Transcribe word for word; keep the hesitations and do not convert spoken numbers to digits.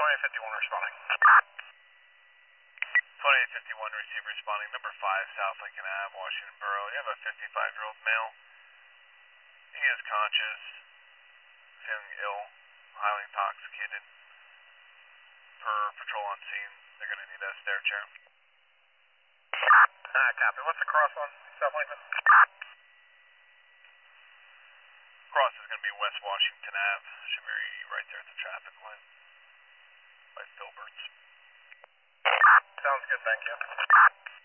twenty-eight fifty-one responding. twenty-eight fifty-one, receiver responding, number five, South Lincoln Avenue, Washington Borough. You have a fifty-five-year-old male. He is conscious, feeling ill, highly intoxicated. Per patrol on scene, they're going to need a stair chair. Ah, copy. What's the cross on South Lincoln? Cross is going to be West Washington Avenue. Should be right there at the traffic light by Filbert's. Sounds good, thank you.